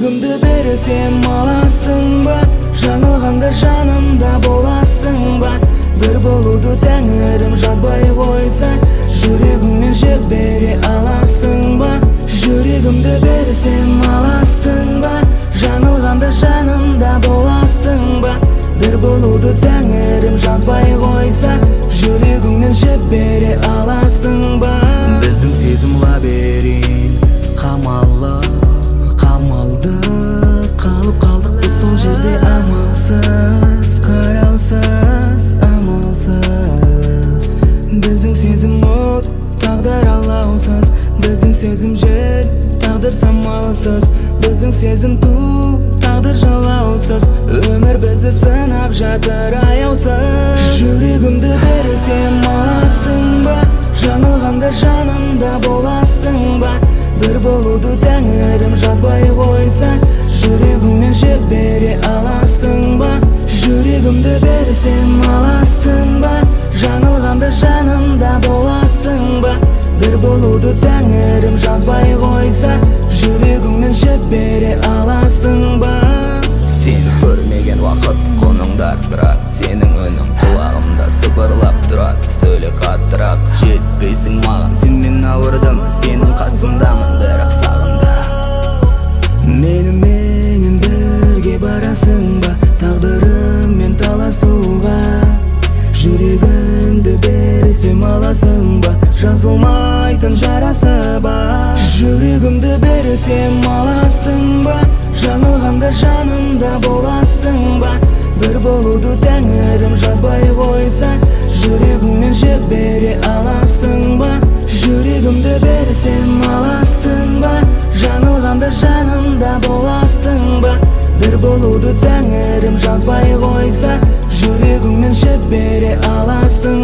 жүрегімді берсем аласың ба? Жаңылғанда жанымда боласың ба? Бір болуды тәңірім жазбай қойса, жүрегіңнен жібере аласың ба? Жүрегімді берсем аласың ба? Жаңылғанда жанымда боласың ба? Бір болуды тәңірім жазбай қойса, жүрегіңнен жібере аласың ба? Біздің сезім лабиринт, қамалы, қамалды қалып қалдық біз сол жерде амалсыз, қараусыз, амалсыз. Біздің сезім от, тағдыр алаусыз, біздің сезім жел, тағдыр самалсыз, біздің сезім ту, тағдыр жалаусыз, өмір бізді сынап жатыр аяусыз. Жүрегімді берсем аласың ба? Жаңылғанда жанымда боласың ба? Бір болуды тәңірім жазбай қойса, жүрегіңнен жібере аласың ба? Жүрегімді берсем аласың ба? Жаңылғанда жанымда боласың ба? Бір болуды тәңірім жазбай қойса, жүрегіңнен жібере аласың ба? Сені көрмеген уақыт қоныңдар, бірақ сенің үнің құлағымда сыбырлап тұрады. Сөйле қаттырақ, жетпейсің маған, сенмен ауырдым, сенің қасымдамын, бірақ сағында. Менімен бірге барасың ба? Тағдырыммен таласуға. Жүрегімді берсем аласың ба? Жазылмайтын жарасы бар. Жүрегімді берсем аласың ба? Жаңылғанда жанымда боласың ба? Бір болуды тәңірім жазбай қойса, жүрегіңнен жібере аласың ба? Жүрегімді берсем аласың ба? Жаңылғанда жанымда боласың ба? Бір болуды тәңірім жазбай қойса, жүрегіңнен жібере аласың